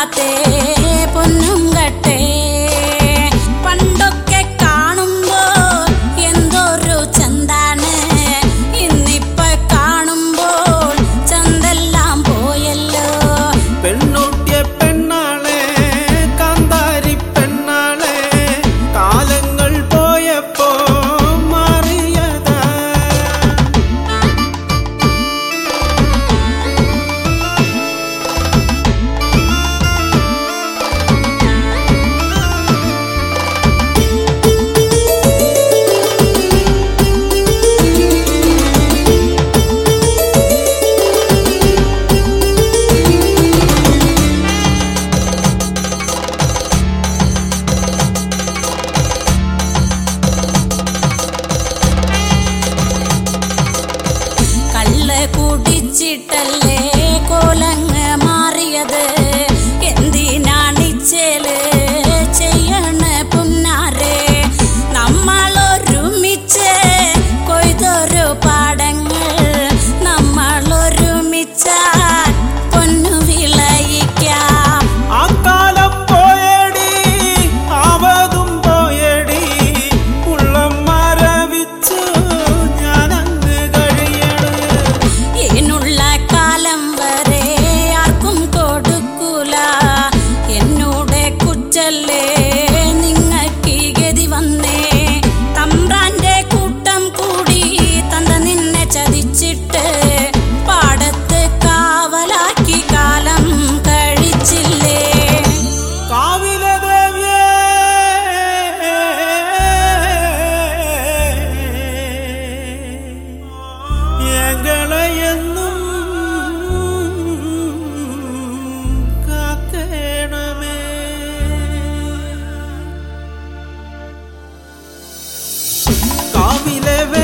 താത്തേ പൊന്നും കട്ടേ പണ്ടൊക്കെ കാണുമ്പോ എന്തൊരു ചന്താണ് ഇന്നിപ്പോ കാണുമ്പോൾ ചന്തെല്ലാം പോയല്ലോ പെണ്ണൂട്ടിയ പെണ്ണാളെ കാന്താരി പെണ്ണാളെ കാലങ്ങൾ പോയപ്പോ മാറിയതാ കുടിച്ചിട്ടല്ലേ കോലങ്ങ് മാറിയത് എന്തിനാണിച്ചേല് ചെയ്യണ പുന്നാരെ നമ്മളൊരുമിച്ച് കൊയ്തൊരു പാടങ്ങൾ നമ്മളൊരുമിച്ചാൽ പൊന്നു വിളയിക്കാം ആ കാലം പോയടി ആവതും പോയടി ഉള്ളം മരവിച്ചു ഞാനങ്ങ് കഴിയണം ഏനുള്ള കാലം വരെ ആർക്കും കൊടുക്കൂല എന്നോട് കുറ്റല്ലേ നിങ്ങൾക്ക് ഗതി വന്നേ തമ്പ്രാന്റെ കൂട്ടം കൂടി തന്ത നിന്നെ ചതിച്ചിട്ട് പാടത്ത് കാവലാക്കി കാലം കഴിച്ചില്ലേ കാവിലെ ദേവിയേ ഞങ്ങളെ എന്നും കാക്കണമേ കാവിലെ